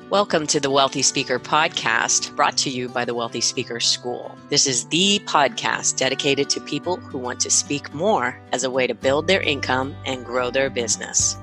Welcome to the Wealthy Speaker Podcast, brought to you by the Wealthy Speaker School. This is the podcast dedicated to people who want to speak more as a way to build their income and grow their business.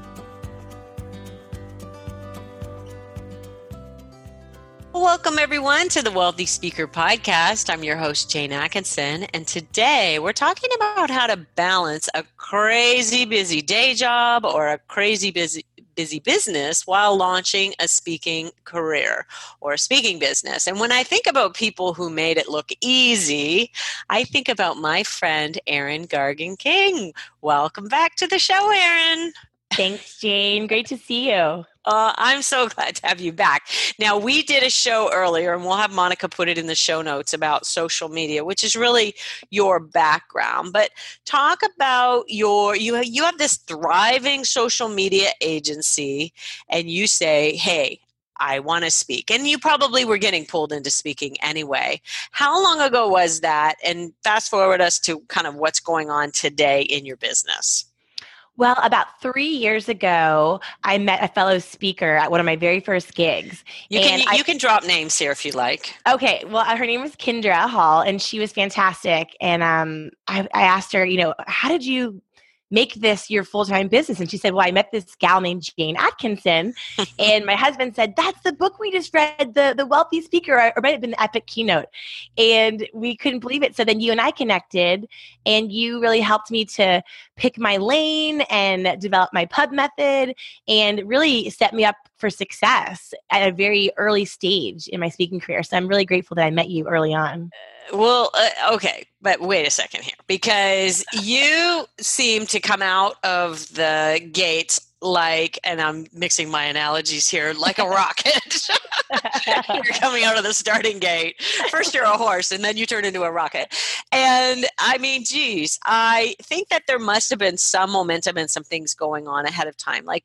Welcome, everyone, to the Wealthy Speaker Podcast. I'm your host, Jane Atkinson, and today we're talking about how to balance a crazy busy day job or a crazy busy business while launching a speaking career or a speaking business. And when I think about people who made it look easy, I think about my friend, Erin Gargan King. Welcome back to the show, Erin. Thanks, Jane. Great to see you. I'm so glad to have you back. Now, we did a show earlier, and we'll have Monica put it in the show notes about social media, which is really your background. But talk about you have this thriving social media agency, and you say, hey, I want to speak. And you probably were getting pulled into speaking anyway. How long ago was that? And fast forward us to kind of what's going on today in your business. Well, about 3 years ago, I met a fellow speaker at one of my very first gigs. You can drop names here if you like. Okay. Well, her name was Kendra Hall, and she was fantastic. And I asked her, how did you make this your full-time business? And she said, well, I met this gal named Jane Atkinson. And my husband said, that's the book we just read, the Wealthy Speaker, or it might have been the Epic Keynote. And we couldn't believe it. So then you and I connected, and you really helped me to pick my lane and develop my pub method and really set me up for success at a very early stage in my speaking career. So I'm really grateful that I met you early on. Okay, but wait a second here, because you seem to come out of the gates like, and I'm mixing my analogies here, like a rocket. You're coming out of the starting gate. First you're a horse, and then you turn into a rocket. And I mean, geez, I think that there must have been some momentum and some things going on ahead of time. Like,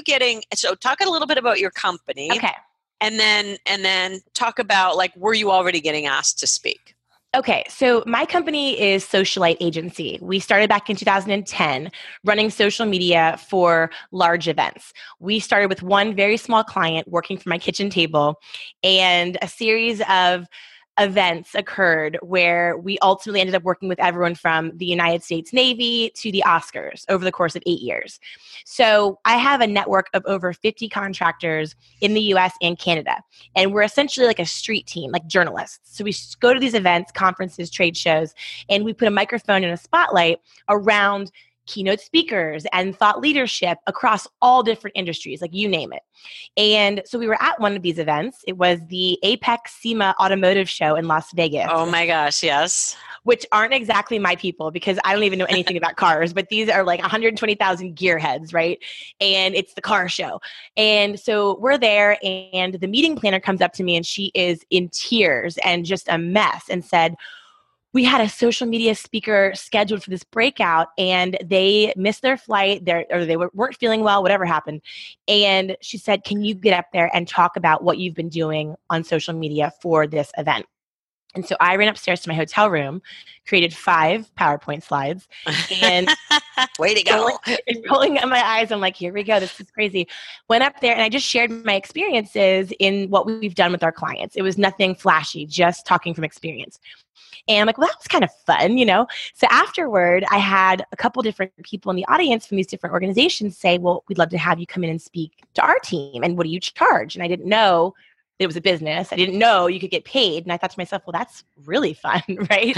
so talk a little bit about your company. Okay. And then talk about, like, were you already getting asked to speak? Okay, so my company is Socialite Agency. We started back in 2010 running social media for large events. We started with one very small client working from my kitchen table, and a series of events occurred where we ultimately ended up working with everyone from the United States Navy to the Oscars over the course of 8 years. So I have a network of over 50 contractors in the US and Canada. And we're essentially like a street team, like journalists. So we go to these events, conferences, trade shows, and we put a microphone and a spotlight around keynote speakers and thought leadership across all different industries, like you name it. And so we were at one of these events. It was the Apex SEMA Automotive Show in Las Vegas. Oh my gosh, yes. Which aren't exactly my people, because I don't even know anything about cars, but these are like 120,000 gearheads, right? And it's the car show. And so we're there, and the meeting planner comes up to me, and she is in tears and just a mess, and said, we had a social media speaker scheduled for this breakout, and they missed their flight, they weren't feeling well, whatever happened. And she said, can you get up there and talk about what you've been doing on social media for this event? And so I ran upstairs to my hotel room, created 5 PowerPoint slides, and way to go. Rolling up my eyes, I'm like, here we go. This is crazy. Went up there, and I just shared my experiences in what we've done with our clients. It was nothing flashy, just talking from experience. And I'm like, well, that was kind of fun, So afterward, I had a couple different people in the audience from these different organizations say, well, we'd love to have you come in and speak to our team. And what do you charge? And I didn't know it was a business. I didn't know you could get paid. And I thought to myself, well, that's really fun, right?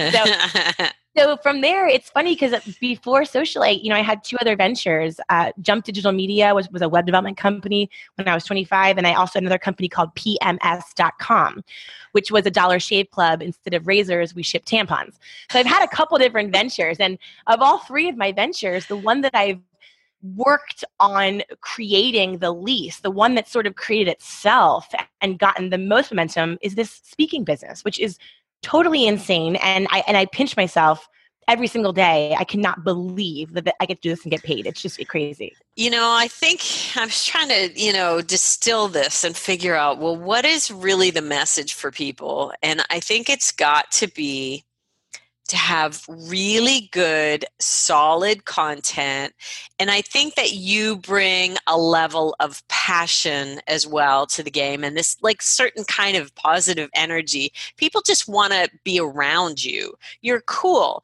So from there, it's funny because before Socialite, I had 2 other ventures. Jump Digital Media was a web development company when I was 25. And I also had another company called PMS.com, which was a Dollar Shave Club. Instead of razors, we shipped tampons. So I've had a couple different ventures. And of all 3 of my ventures, the one that I've worked on creating the least, the one that sort of created itself and gotten the most momentum, is this speaking business, which is totally insane. And I pinch myself every single day. I cannot believe that I get to do this and get paid. It's just crazy. I think I was trying to, distill this and figure out, well, what is really the message for people? And I think it's got to be to have really good, solid content. And I think that you bring a level of passion as well to the game, and this like certain kind of positive energy. People just want to be around you. You're cool.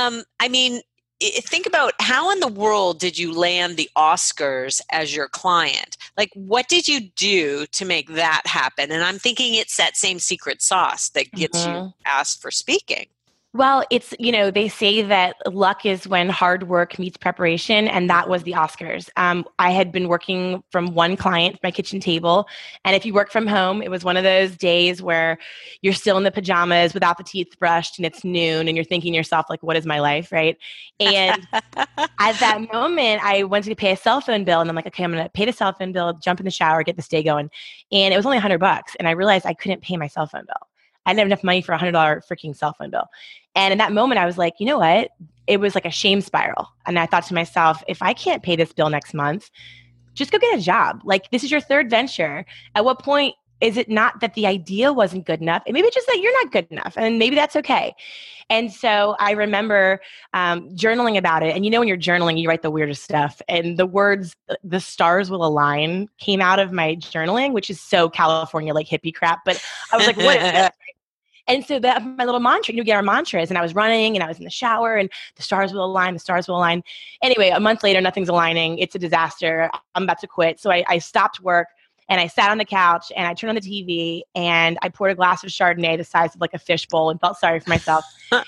I mean, think about how in the world did you land the Oscars as your client? Like, what did you do to make that happen? And I'm thinking it's that same secret sauce that gets you asked for speaking. Well, it's, they say that luck is when hard work meets preparation, and that was the Oscars. I had been working from one client, my kitchen table, and if you work from home, it was one of those days where you're still in the pajamas without the teeth brushed, and it's noon, and you're thinking to yourself, like, what is my life, right? And at that moment, I went to pay a cell phone bill, and I'm like, okay, I'm going to pay the cell phone bill, jump in the shower, get this day going. And it was only $100, and I realized I couldn't pay my cell phone bill. I didn't have enough money for a $100 freaking cell phone bill. And in that moment, I was like, you know what? It was like a shame spiral. And I thought to myself, if I can't pay this bill next month, just go get a job. Like, this is your third venture. At what point is it not that the idea wasn't good enough? And maybe just that you're not good enough. And maybe that's okay. And so I remember journaling about it. And when you're journaling, you write the weirdest stuff. And the words, "the stars will align," came out of my journaling, which is so California, like hippie crap. But I was like, what is this? And so that my little mantra, we get our mantras, and I was running and I was in the shower, and the stars will align, the stars will align. Anyway, a month later, nothing's aligning. It's a disaster. I'm about to quit. So I stopped work, and I sat on the couch, and I turned on the TV, and I poured a glass of Chardonnay the size of like a fishbowl and felt sorry for myself.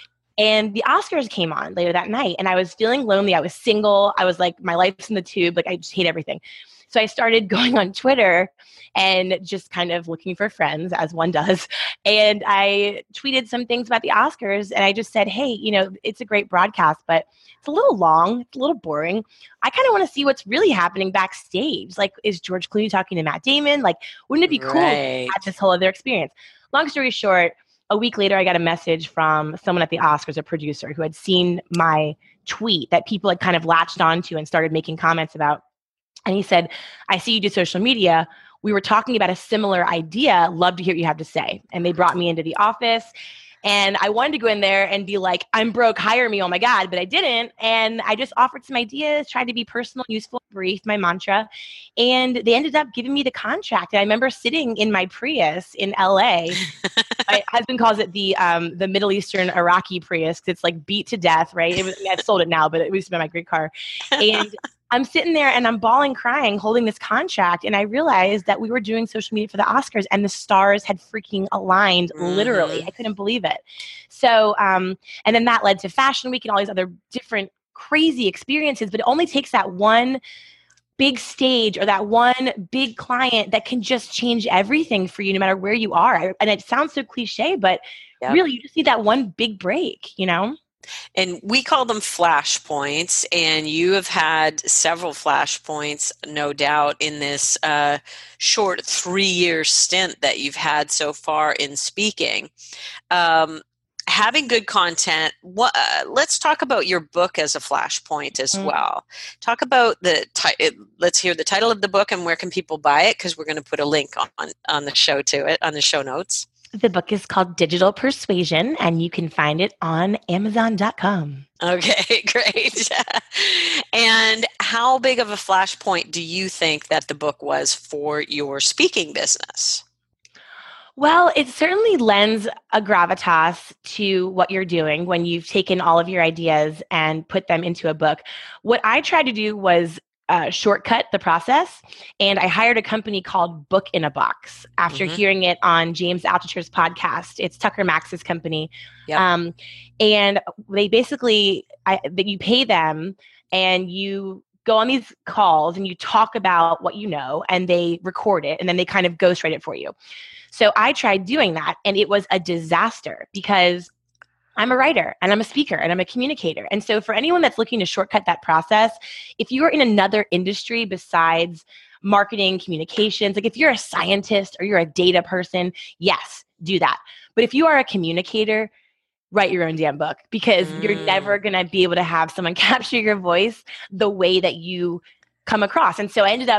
And the Oscars came on later that night, and I was feeling lonely. I was single. I was like, my life's in the tube. Like, I just hate everything. So I started going on Twitter and just kind of looking for friends, as one does. And I tweeted some things about the Oscars, and I just said, hey, it's a great broadcast, but it's a little long, it's a little boring. I kind of want to see what's really happening backstage. Like, is George Clooney talking to Matt Damon? Like, wouldn't it be cool to have this whole other experience? Long story short, a week later, I got a message from someone at the Oscars, a producer, who had seen my tweet that people had kind of latched onto and started making comments about. And he said, I see you do social media. We were talking about a similar idea. Love to hear what you have to say. And they brought me into the office. And I wanted to go in there and be like, I'm broke, hire me, oh my God. But I didn't. And I just offered some ideas, tried to be personal, useful, brief, my mantra. And they ended up giving me the contract. And I remember sitting in my Prius in LA. My husband calls it the Middle Eastern Iraqi Prius, because it's like beat to death, right? I've sold it now, but it used to be my great car. And I'm sitting there and I'm bawling, crying, holding this contract. And I realized that we were doing social media for the Oscars, and the stars had freaking aligned, literally. I couldn't believe it. So, and then that led to Fashion Week and all these other different crazy experiences. But it only takes that one big stage or that one big client that can just change everything for you, no matter where you are. And it sounds so cliche, but really, you just need that one big break, And we call them flashpoints, and you have had several flashpoints, no doubt, in this short 3-year stint that you've had so far in speaking. Having good content, let's talk about your book as a flashpoint as well. Talk about let's hear the title of the book and where can people buy it, because we're going to put a link on the show to it, on the show notes. The book is called Digital Persuasion, and you can find it on Amazon.com. Okay, great. And how big of a flashpoint do you think that the book was for your speaking business? Well, it certainly lends a gravitas to what you're doing when you've taken all of your ideas and put them into a book. What I tried to do was shortcut the process, and I hired a company called Book in a Box after hearing it on James Altucher's podcast. It's Tucker Max's company. Yep. And they basically, you pay them and you go on these calls and you talk about what you know, and they record it, and then they kind of ghostwrite it for you. So I tried doing that, and it was a disaster because I'm a writer and I'm a speaker and I'm a communicator. And so for anyone that's looking to shortcut that process, if you're in another industry besides marketing, communications, like if you're a scientist or you're a data person, yes, do that. But if you are a communicator, write your own damn book, because you're never going to be able to have someone capture your voice the way that you come across. And so I ended up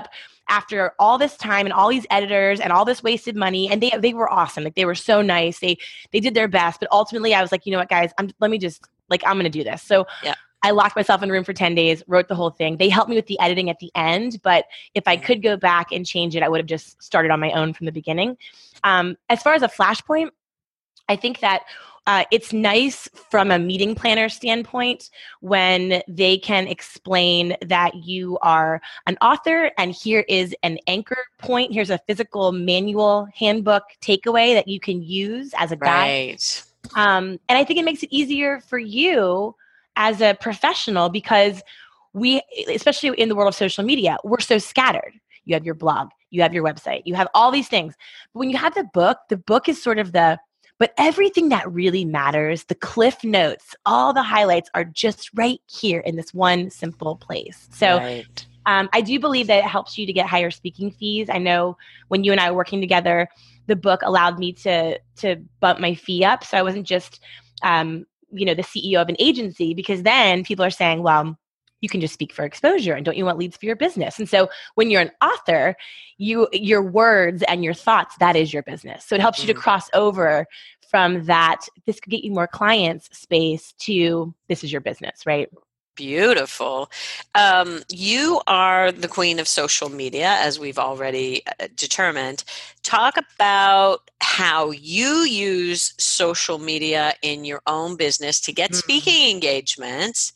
after all this time and all these editors and all this wasted money, and they were awesome. Like, they were so nice. They did their best. But ultimately I was like, you know what, guys, I'm going to do this. So Yeah. I locked myself in a room for 10 days, wrote the whole thing. They helped me with the editing at the end, but if I could go back and change it, I would have just started on my own from the beginning. As far as a flashpoint, I think that it's nice from a meeting planner standpoint when they can explain that you are an author and here is an anchor point. Here's a physical manual handbook takeaway that you can use as a guide. Right. And I think it makes it easier for you as a professional because we, especially in the world of social media, we're so scattered. You have your blog, you have your website, you have all these things. But when you have the book is sort of but everything that really matters, the cliff notes, all the highlights are just right here in this one simple place. So right. I do believe that it helps you to get higher speaking fees. I know when you and I were working together, the book allowed me to bump my fee up. So I wasn't just, the CEO of an agency, because then people are saying, well, you can just speak for exposure, and don't you want leads for your business? And so when you're an author, your words and your thoughts, that is your business. So it helps you to cross over from that, this could get you more clients space, to this is your business, right? Beautiful. You are the queen of social media, as we've already determined. Talk about how you use social media in your own business to get speaking engagements,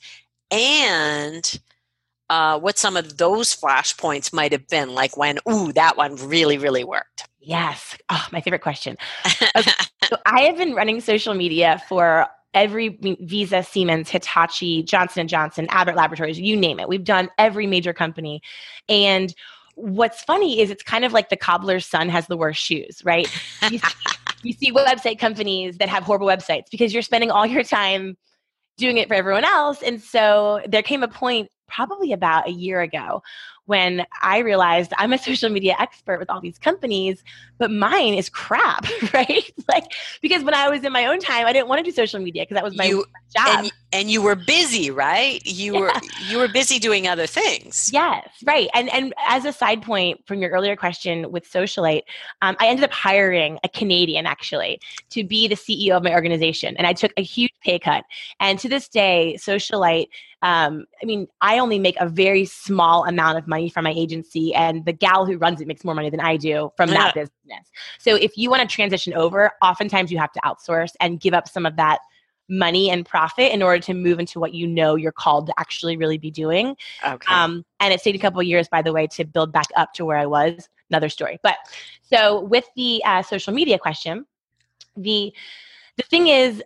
and what some of those flashpoints might have been, like when, that one really, really worked. Yes. Oh, my favorite question. Okay. So I have been running social media for Visa, Siemens, Hitachi, Johnson & Johnson, Abbott Laboratories, you name it. We've done every major company. And what's funny is it's kind of like the cobbler's son has the worst shoes, right? You see website companies that have horrible websites because you're spending all your time doing it for everyone else. And so there came a point probably about a year ago when I realized I'm a social media expert with all these companies, but mine is crap, right? Like, because when I was in my own time, I didn't want to do social media because that was my job. And you were busy, right? You were busy doing other things. Yes, right. And as a side point from your earlier question with Socialite, I ended up hiring a Canadian actually to be the CEO of my organization. And I took a huge pay cut. And to this day, Socialite, I only make a very small amount of money from my agency, and the gal who runs it makes more money than I do from that business. So if you want to transition over, oftentimes you have to outsource and give up some of that money and profit in order to move into what you know you're called to actually really be doing. Okay. And it's taken a couple of years, by the way, to build back up to where I was. Another story. But so with the social media question, the thing is,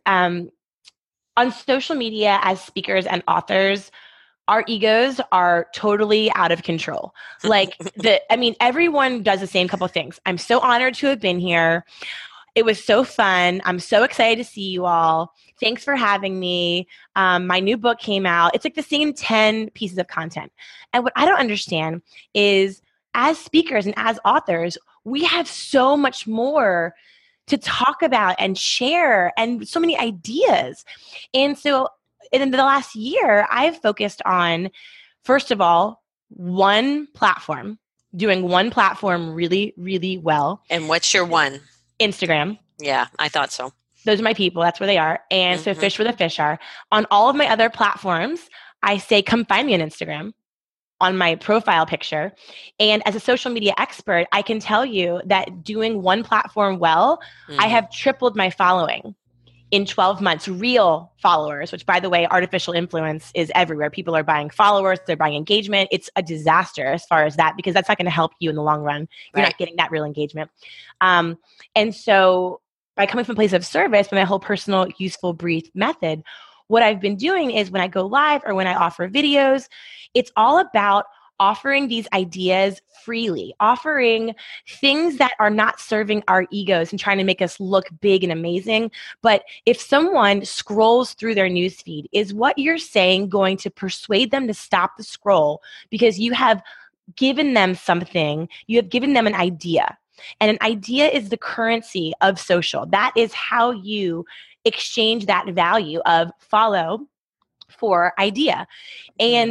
on social media as speakers and authors, our egos are totally out of control. Like everyone does the same couple of things. I'm so honored to have been here. It was so fun. I'm so excited to see you all. Thanks for having me. My new book came out. It's like the same 10 pieces of content. And what I don't understand is, as speakers and as authors, we have so much more to talk about and share, and so many ideas. And so in the last year, I've focused on, first of all, one platform, doing one platform really, really well. And what's your one? Instagram. Yeah, I thought so. Those are my people. That's where they are. And so fish where the fish are. On all of my other platforms, I say, come find me on Instagram, on my profile picture. And as a social media expert, I can tell you that doing one platform well, I have tripled my following in 12 months, real followers, which, by the way, artificial influence is everywhere. People are buying followers, they're buying engagement. It's a disaster as far as that, because that's not going to help you in the long run. You're not getting that real engagement. And so by coming from a place of service, with my whole personal, useful, brief method, what I've been doing is when I go live or when I offer videos, it's all about offering these ideas freely, offering things that are not serving our egos and trying to make us look big and amazing. But if someone scrolls through their newsfeed, is what you're saying going to persuade them to stop the scroll because you have given them something, you have given them an idea. And an idea is the currency of social. That is how you exchange that value of follow for idea. And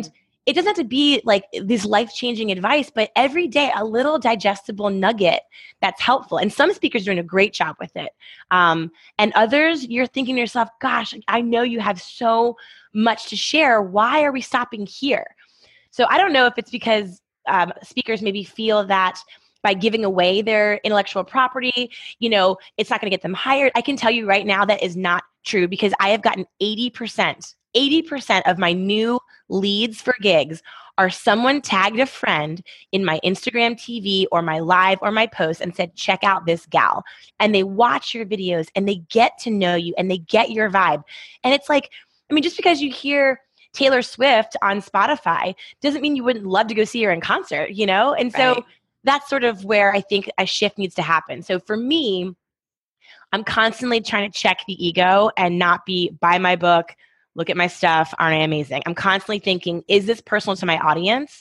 it doesn't have to be like this life-changing advice, but every day a little digestible nugget that's helpful. And some speakers are doing a great job with it. And others, you're thinking to yourself, gosh, I know you have so much to share. Why are we stopping here? So I don't know if it's because speakers maybe feel that by giving away their intellectual property, it's not going to get them hired. I can tell you right now that is not true, because I have gotten 80% of my new leads for gigs are someone tagged a friend in my Instagram TV or my live or my post and said, check out this gal. And they watch your videos and they get to know you and they get your vibe. And it's like, just because you hear Taylor Swift on Spotify doesn't mean you wouldn't love to go see her in concert, And so Right. that's sort of where I think a shift needs to happen. So for me, I'm constantly trying to check the ego and not be, buy my book, look at my stuff, aren't I amazing? I'm constantly thinking, is this personal to my audience?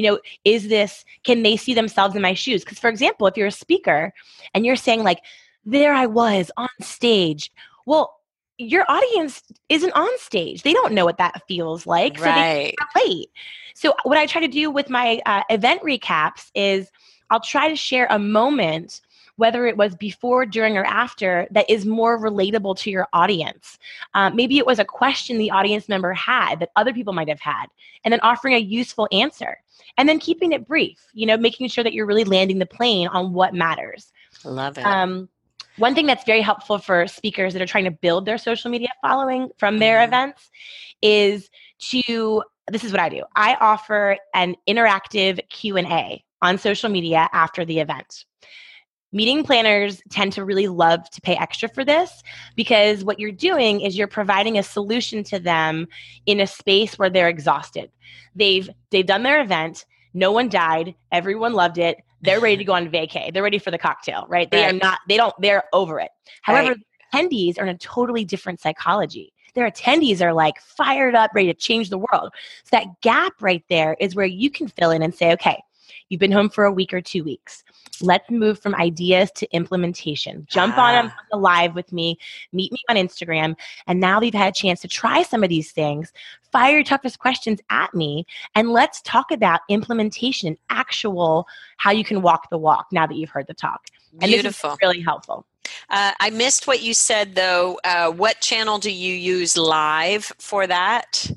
Can they see themselves in my shoes? Because for example, if you're a speaker and you're saying like, there I was on stage. Well, your audience isn't on stage. They don't know what that feels like. Right. So they can't relate. So what I try to do with my event recaps is I'll try to share a moment, whether it was before, during, or after, that is more relatable to your audience. Maybe it was a question the audience member had that other people might have had, and then offering a useful answer. And then keeping it brief, making sure that you're really landing the plane on what matters. Love it. One thing that's very helpful for speakers that are trying to build their social media following from their events is this is what I do. I offer an interactive Q&A on social media after the event. Meeting planners tend to really love to pay extra for this, because what you're doing is you're providing a solution to them in a space where they're exhausted. They've done their event. No one died. Everyone loved it. They're ready to go on vacay. They're ready for the cocktail, right? They're over it. However, attendees are in a totally different psychology. Their attendees are like fired up, ready to change the world. So that gap right there is where you can fill in and say, okay, you've been home for a week or 2 weeks. Let's move from ideas to implementation. Jump on the live with me, meet me on Instagram. And now they've had a chance to try some of these things. Fire your toughest questions at me. And let's talk about implementation, actual, how you can walk the walk now that you've heard the talk. And Beautiful. This is really helpful. I missed what you said, though. What channel do you use live for that?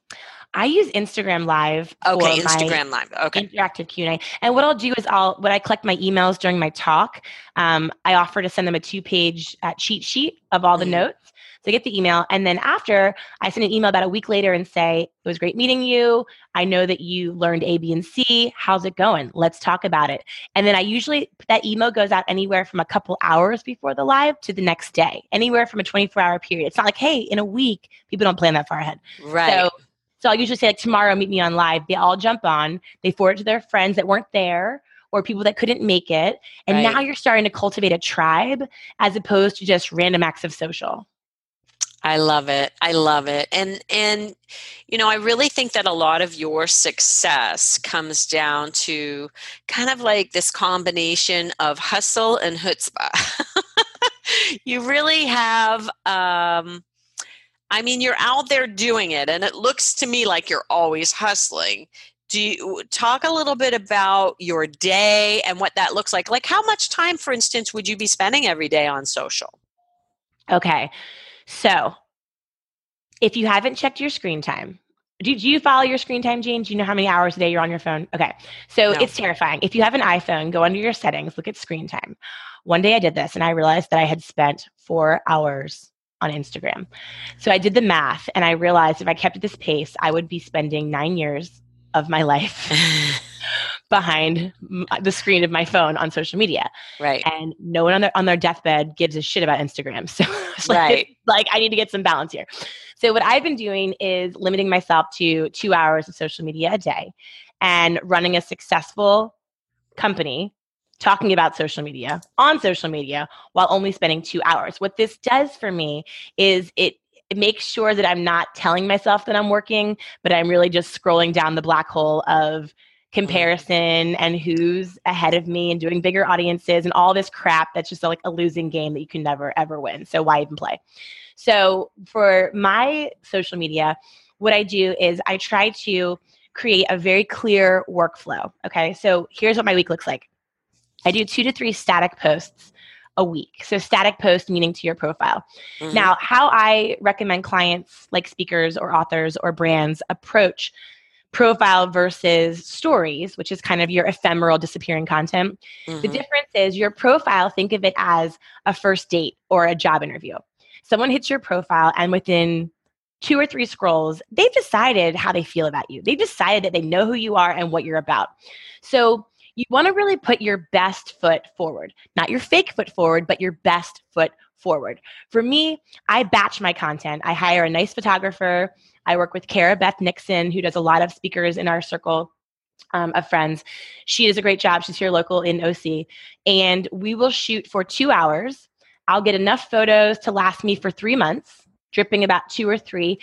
I use Instagram Live. Okay, Instagram Live. Okay. Interactive Q&A. And what I'll do is when I collect my emails during my talk, I offer to send them a 2-page cheat sheet of all the notes. So I get the email. And then after, I send an email about a week later and say, it was great meeting you. I know that you learned A, B, and C. How's it going? Let's talk about it. And then that email goes out anywhere from a couple hours before the live to the next day, anywhere from a 24-hour period. It's not like, hey, in a week, people don't plan that far ahead. Right. So I'll usually say, like, tomorrow, meet me on live. They all jump on. They forward it to their friends that weren't there or people that couldn't make it. And now you're starting to cultivate a tribe as opposed to just random acts of social. I love it. I love it. And I really think that a lot of your success comes down to kind of like this combination of hustle and chutzpah. You really have, you're out there doing it, and it looks to me like you're always hustling. Do you talk a little bit about your day and what that looks like? Like, how much time, for instance, would you be spending every day on social? Okay. So if you haven't checked your screen time, do you follow your screen time, Jane? Do you know how many hours a day you're on your phone? Okay. So No. It's terrifying. If you have an iPhone, go under your settings, look at screen time. One day I did this and I realized that I had spent 4 hours on Instagram. So I did the math and I realized if I kept at this pace, I would be spending 9 years of my life behind the screen of my phone on social media. Right. And no one on their deathbed gives a shit about Instagram. So it's like I need to get some balance here. So what I've been doing is limiting myself to 2 hours of social media a day and running a successful company talking about social media on social media while only spending 2 hours. What this does for me is it makes sure that I'm not telling myself that I'm working, but I'm really just scrolling down the black hole of comparison and who's ahead of me and doing bigger audiences and all this crap that's just like a losing game that you can never, ever win. So why even play? So for my social media, what I do is I try to create a very clear workflow. Okay. So here's what my week looks like. I do 2 to 3 static posts a week. So static post meaning to your profile. Mm-hmm. Now, how I recommend clients like speakers or authors or brands approach profile versus stories, which is kind of your ephemeral disappearing content. Mm-hmm. The difference is your profile, think of it as a first date or a job interview. Someone hits your profile and within 2 or 3 scrolls, they've decided how they feel about you. They've decided that they know who you are and what you're about. So you want to really put your best foot forward, not your fake foot forward, but your best foot forward. For me, I batch my content. I hire a nice photographer. I work with Kara Beth Nixon, who does a lot of speakers in our circle of friends. She does a great job. She's here local in OC. And we will shoot for 2 hours. I'll get enough photos to last me for 3 months, dripping about 2 or 3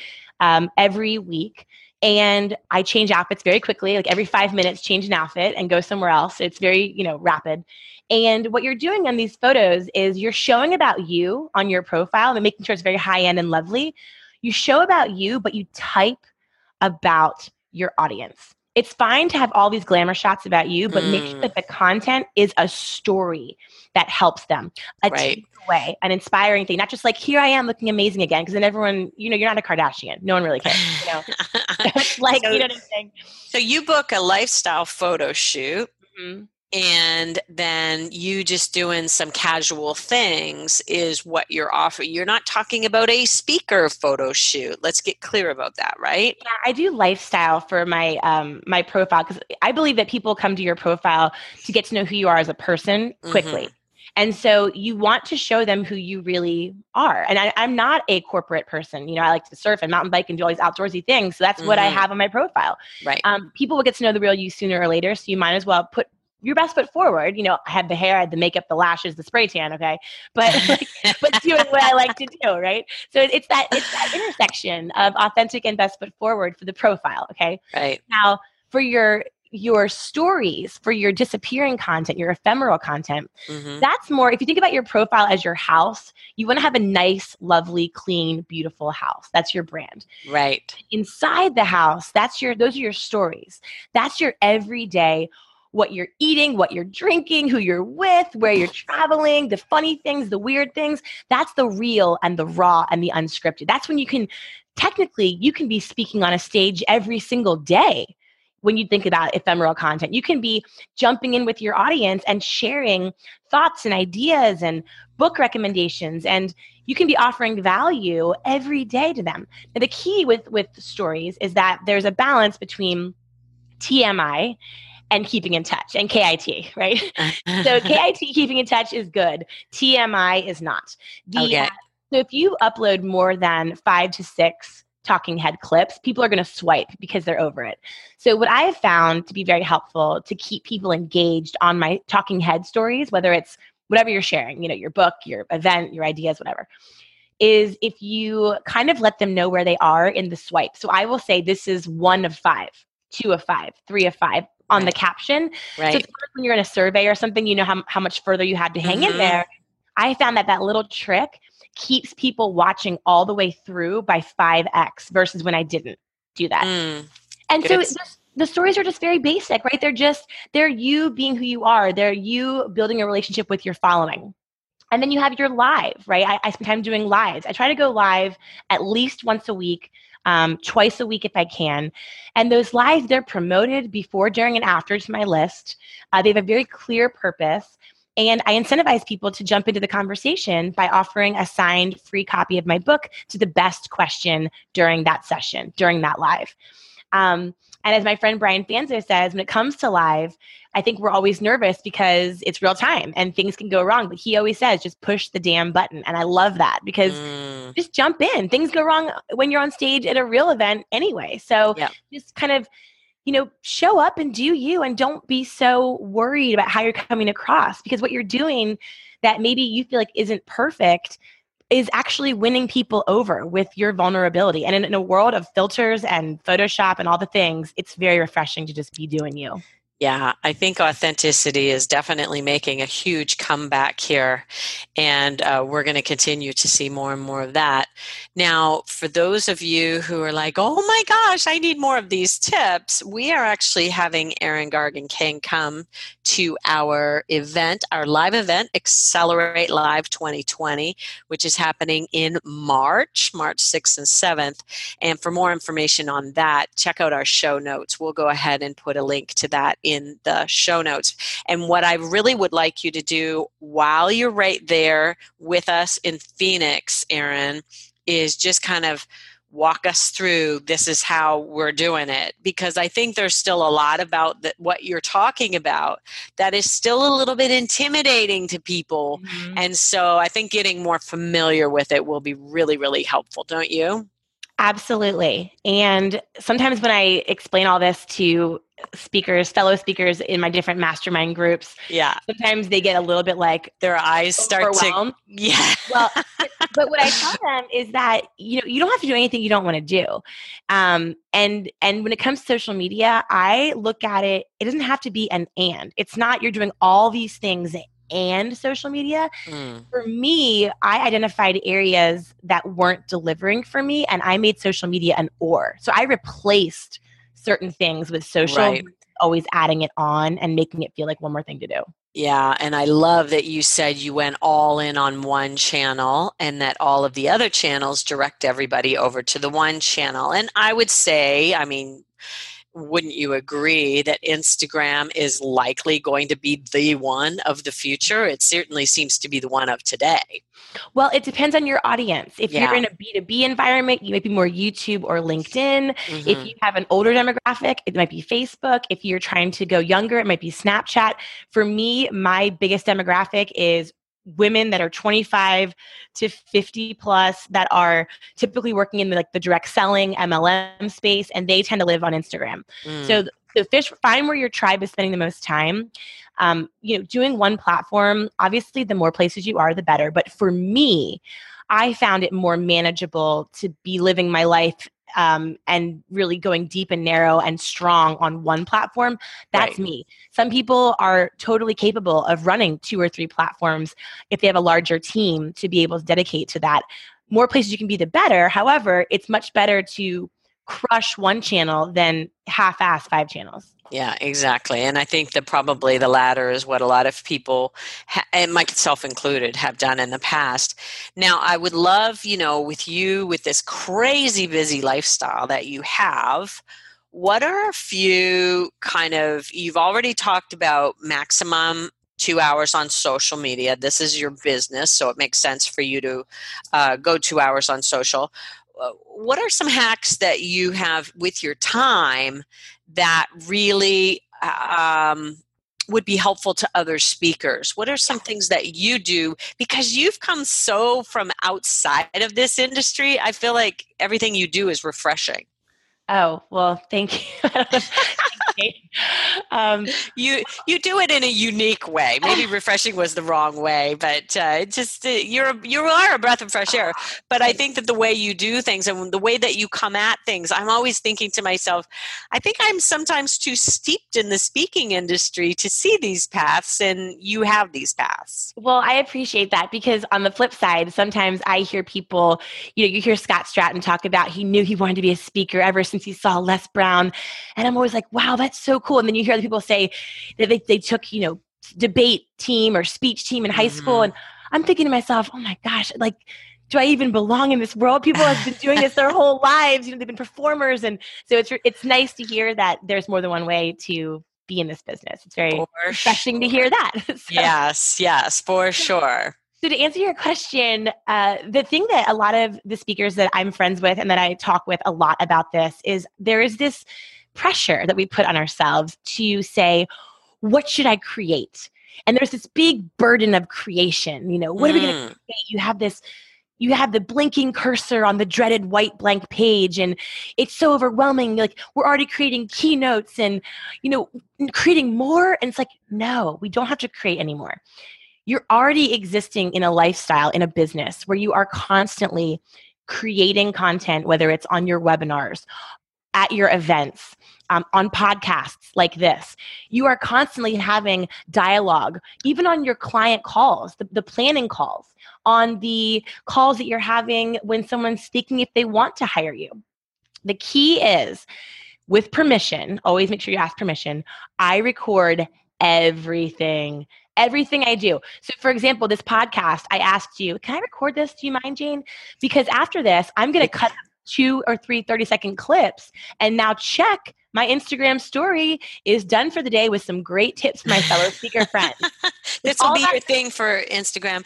every week. And I change outfits very quickly, like every 5 minutes, change an outfit and go somewhere else. It's very, rapid. And what you're doing on these photos is you're showing about you on your profile and making sure it's very high end and lovely. You show about you, but you type about your audience. It's fine to have all these glamour shots about you, but make sure that the content is a story that helps them, a takeaway, an inspiring thing, not just like, here I am looking amazing again. Because then everyone, you're not a Kardashian. No one really cares. It's like, you know what I'm saying? So you book a lifestyle photo shoot. Mm-hmm. And then you just doing some casual things is what you're offering. You're not talking about a speaker photo shoot. Let's get clear about that, right? Yeah, I do lifestyle for my my profile because I believe that people come to your profile to get to know who you are as a person quickly. Mm-hmm. And so you want to show them who you really are. And I'm not a corporate person. I like to surf and mountain bike and do all these outdoorsy things. So that's what I have on my profile. Right. People will get to know the real you sooner or later. So you might as well put your best foot forward. I had the hair, I had the makeup, the lashes, the spray tan. Okay. But doing what I like to do. Right. So it's that intersection of authentic and best foot forward for the profile. Okay. Right. Now for your stories, for your disappearing content, your ephemeral content, that's more, if you think about your profile as your house, you want to have a nice, lovely, clean, beautiful house. That's your brand. Right. Inside the house, those are your stories. That's your everyday, what you're eating, what you're drinking, who you're with, where you're traveling, the funny things, the weird things. That's the real and the raw and the unscripted. That's when you can be speaking on a stage every single day. When you think about ephemeral content, you can be jumping in with your audience and sharing thoughts and ideas and book recommendations, and you can be offering value every day to them. Now, the key with stories is that there's a balance between TMI and keeping in touch, and KIT, right? So KIT, keeping in touch, is good. TMI is not. So if you upload more than 5 to 6 talking head clips, people are going to swipe because they're over it. So what I have found to be very helpful to keep people engaged on my talking head stories, whether it's whatever you're sharing, your book, your event, your ideas, whatever, is if you kind of let them know where they are in the swipe. So I will say this is 1 of 5, 2 of 5, 3 of 5 on the caption. Right. So it's like when you're in a survey or something, how much further you had to hang in there. I found that little trick keeps people watching all the way through by 5x versus when I didn't do that. And Good. So the stories are just very basic, right? They're you being who you are. They're you building a relationship with your following. And then you have your live, right? I spend time doing lives. I try to go live at least once a week, twice a week if I can. And those lives, they're promoted before, during, and after to my list. They have a very clear purpose. And I incentivize people to jump into the conversation by offering a signed free copy of my book to the best question during that session, during that live. And as my friend Brian Fanzo says, when it comes to live, I think we're always nervous because it's real time and things can go wrong. But he always says, just push the damn button. And I love that because just jump in. Things go wrong when you're on stage at a real event anyway. So just kind of, show up and do you, and don't be so worried about how you're coming across, because what you're doing that maybe you feel like isn't perfect is actually winning people over with your vulnerability. And in a world of filters and Photoshop and all the things, it's very refreshing to just be doing you. Yeah, I think authenticity is definitely making a huge comeback here, and we're going to continue to see more and more of that. Now, for those of you who are like, oh my gosh, I need more of these tips, we are actually having Erin Gargan King come to our event, our live event, Accelerate Live 2020, which is happening in March 6th and 7th. And for more information on that, check out our show notes. We'll go ahead and put a link to that in the show notes. And what I really would like you to do while you're right there with us in Phoenix, Erin, is just kind of walk us through this is how we're doing it, because I think there's still a lot about what you're talking about that is still a little bit intimidating to people. Mm-hmm. And so I think getting more familiar with it will be really, really helpful, don't you? Absolutely. And sometimes when I explain all this to fellow speakers in my different mastermind groups, sometimes they get a little bit like their eyes start to, Well, but what I tell them is that, you don't have to do anything you don't want to do. And when it comes to social media, I look at it, it doesn't have to be an and. It's not you're doing all these things and social media. For me, I identified areas that weren't delivering for me, and I made social media an or. So I replaced certain things with social, always adding it on and making it feel like one more thing to do. Yeah, and I love that you said you went all in on one channel and that all of the other channels direct everybody over to the one channel. And I would say, wouldn't you agree that Instagram is likely going to be the one of the future? It certainly seems to be the one of today. Well, it depends on your audience. If you're in a B2B environment, you might be more YouTube or LinkedIn. Mm-hmm. If you have an older demographic, it might be Facebook. If you're trying to go younger, it might be Snapchat. For me, my biggest demographic is women that are 25 to 50 plus that are typically working in the direct selling MLM space, and they tend to live on Instagram. So find where your tribe is spending the most time. Doing one platform, obviously the more places you are, the better. But for me, I found it more manageable to be living my life and really going deep and narrow and strong on one platform. That's me. Some people are totally capable of running 2 or 3 platforms if they have a larger team to be able to dedicate to that. More places you can be, the better. However, it's much better to crush one channel than half-ass 5 channels. Yeah, exactly. And I think that probably the latter is what a lot of people, and myself included, have done in the past. Now, I would love, with you, with this crazy busy lifestyle that you have, what are a few you've already talked about maximum 2 hours on social media. This is your business, so it makes sense for you to go 2 hours on social. What are some hacks that you have with your time that really would be helpful to other speakers? What are some things that you do? Because you've come so from outside of this industry, I feel like everything you do is refreshing. Oh, well, thank you. You do it in a unique way. Maybe refreshing was the wrong way, but you are a breath of fresh air. But I think that the way you do things and the way that you come at things, I'm always thinking to myself, I think I'm sometimes too steeped in the speaking industry to see these paths, and you have these paths. Well, I appreciate that, because on the flip side, sometimes I hear people, you hear Scott Stratton talk about he knew he wanted to be a speaker ever since he saw Les Brown, and I'm always like, wow, that's so cool. And then you hear other people say that they took, debate team or speech team in high school. And I'm thinking to myself, oh my gosh, do I even belong in this world? People have been doing this their whole lives. They've been performers. And so it's nice to hear that there's more than one way to be in this business. It's very refreshing to hear that. Yes, for sure. So to answer your question, the thing that a lot of the speakers that I'm friends with and that I talk with a lot about this is there is this pressure that we put on ourselves to say, what should I create? And there's this big burden of creation. What are we going to create? You have the blinking cursor on the dreaded white blank page, and it's so overwhelming. We're already creating keynotes and, creating more. And it's like, no, we don't have to create anymore. You're already existing in a lifestyle, in a business where you are constantly creating content, whether it's on your webinars, at your events, on podcasts like this. You are constantly having dialogue, even on your client calls, the planning calls, on the calls that you're having when someone's speaking if they want to hire you. The key is, with permission, always make sure you ask permission. I record everything I do. So for example, this podcast, I asked you, can I record this? Do you mind, Jane? Because after this, I'm going to cut 2 or 3 30-second clips and now check my Instagram story is done for the day with some great tips for my fellow speaker friends. This will be your thing for Instagram.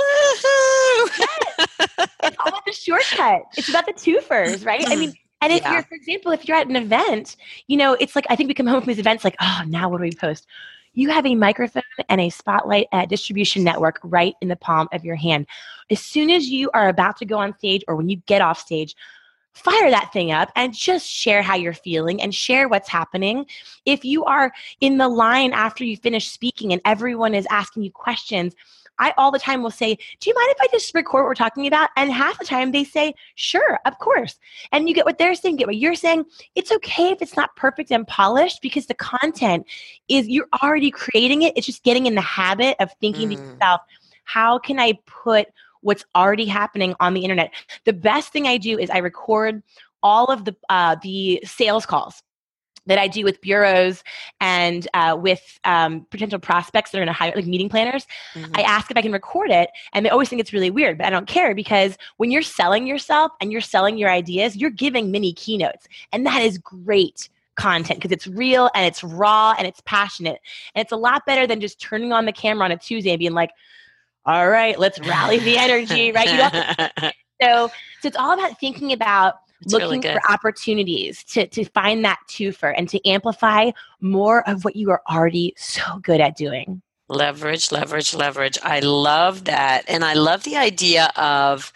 Woohoo! Yes. It's all about the shortcut. It's about the twofers, right? I mean, and if you're, for example, if you're at an event, it's like, I think we come home from these events like, oh, now what do we post? You have a microphone and a Spotlight distribution network right in the palm of your hand. As soon as you are about to go on stage or when you get off stage, fire that thing up and just share how you're feeling and share what's happening. If you are in the line after you finish speaking and everyone is asking you questions, I all the time will say, do you mind if I just record what we're talking about? And half the time they say, sure, of course. And you get what they're saying, get what you're saying. It's okay if it's not perfect and polished because the content is, you're already creating it. It's just getting in the habit of thinking to yourself, how can I put what's already happening on the internet? The best thing I do is I record all of the sales calls that I do with bureaus and with potential prospects that are going to hire, like meeting planners. I ask if I can record it, and they always think it's really weird, but I don't care because when you're selling yourself and you're selling your ideas, you're giving mini keynotes, and that is great content because it's real and it's raw and it's passionate, and it's a lot better than just turning on the camera on a Tuesday and being like, all right, let's rally the energy, right? So it's all about thinking about looking for opportunities to find that twofer and to amplify more of what you are already so good at doing. Leverage, leverage, leverage. I love that. And I love the idea of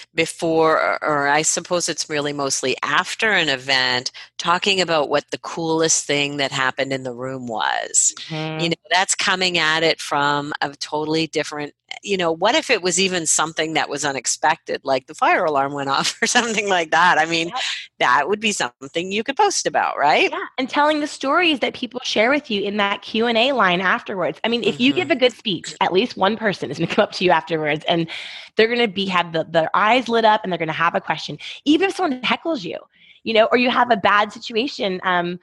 before, or I suppose it's really mostly after an event, talking about what the coolest thing that happened in the room was. That's coming at it from a totally different, what if it was even something that was unexpected, like the fire alarm went off or something like that? I mean, that would be something you could post about, right? Yeah, and telling the stories that people share with you in that Q&A line afterwards. I mean, if you give a good speech, at least one person is going to come up to you afterwards and they're going to have their eyes lit up and they're going to have a question. Even if someone heckles you, or you have a bad situation.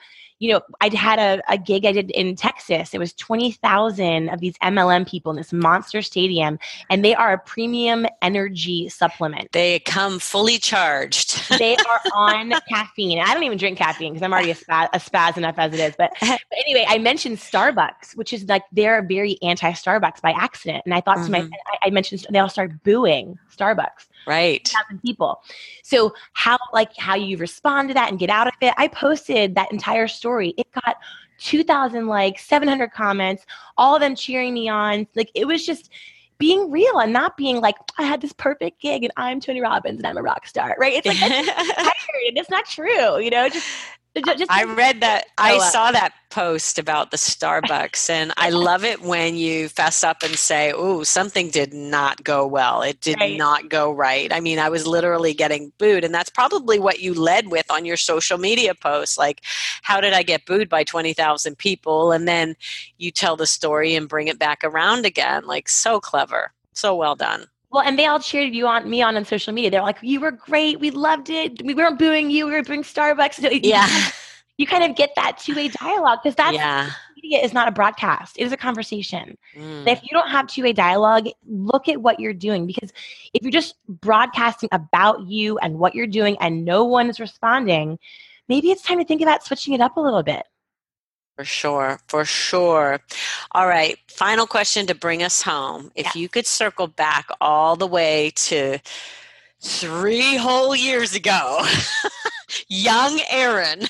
I had a gig I did in Texas. It was 20,000 of these MLM people in this monster stadium, and they are a premium energy supplement. They come fully charged. They are on caffeine. I don't even drink caffeine because I'm already a spaz enough as it is. But anyway, I mentioned Starbucks, which is like they're very anti-Starbucks by accident. And I thought to myself, I mentioned they all start booing Starbucks. Right. 1,000 people. So how you respond to that and get out of it. I posted that entire story. It got 2,000 likes, 700 comments, all of them cheering me on. Like it was just being real and not being like, I had this perfect gig and I'm Tony Robbins and I'm a rock star, right? It's like, that's tired. It's not true, just I read that. I saw that post about the Starbucks, and I love it when you fess up and say, "Ooh, something did not go well. It did not go right." I mean, I was literally getting booed, and that's probably what you led with on your social media posts. Like, how did I get booed by 20,000 people? And then you tell the story and bring it back around again. Like, so clever, so well done. Well, and they all cheered me on social media. They're like, you were great. We loved it. We weren't booing you. We were booing Starbucks. So you kind of get that two-way dialogue because media is not a broadcast. It is a conversation. And if you don't have two-way dialogue, look at what you're doing, because if you're just broadcasting about you and what you're doing and no one is responding, maybe it's time to think about switching it up a little bit. For sure. All right, final question to bring us home. If you could circle back all the way to 3 whole years ago, young Erin,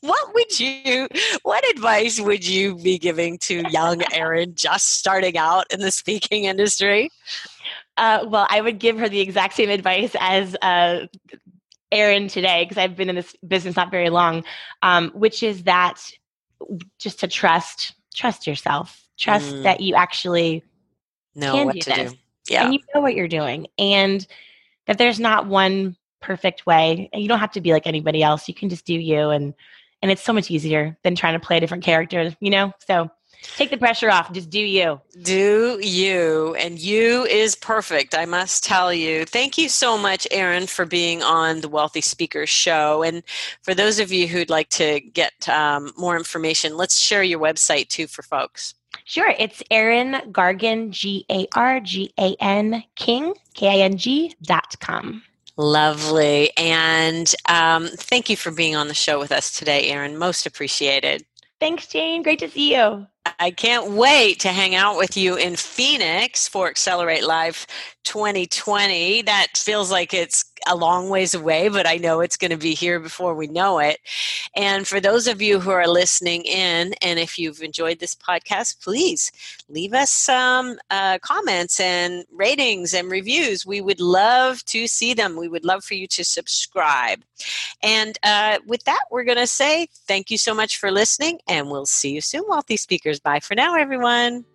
what advice would you be giving to young Erin just starting out in the speaking industry? Well, I would give her the exact same advice as Erin today, because I've been in this business not very long, which is that just to trust yourself, that you actually know what to do. Yeah. And you know what you're doing, and that there's not one perfect way, and you don't have to be like anybody else. You can just do you, and And it's so much easier than trying to play a different character, So take the pressure off. Just do you. Do you. And you is perfect, I must tell you. Thank you so much, Erin, for being on the Wealthy Speakers Show. And for those of you who'd like to get more information, let's share your website too for folks. Sure. It's Erin Gargan, GARGAN King, KING.com. Lovely. And thank you for being on the show with us today, Erin. Most appreciated. Thanks, Jane. Great to see you. I can't wait to hang out with you in Phoenix for Accelerate Live 2020. That feels like it's a long ways away, but I know it's going to be here before we know it. And for those of you who are listening in, and if you've enjoyed this podcast, please leave us some comments and ratings and reviews. We would love to see them. We would love for you to subscribe. And with that, we're going to say thank you so much for listening, and we'll see you soon, Wealthy Speakers. Bye for now, everyone.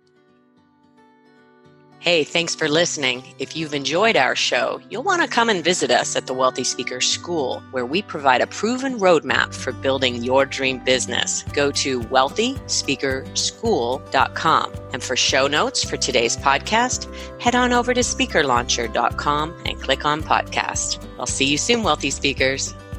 Hey, thanks for listening. If you've enjoyed our show, you'll want to come and visit us at the Wealthy Speakers School, where we provide a proven roadmap for building your dream business. Go to wealthyspeakerschool.com. And for show notes for today's podcast, head on over to speakerlauncher.com and click on podcast. I'll see you soon, Wealthy Speakers.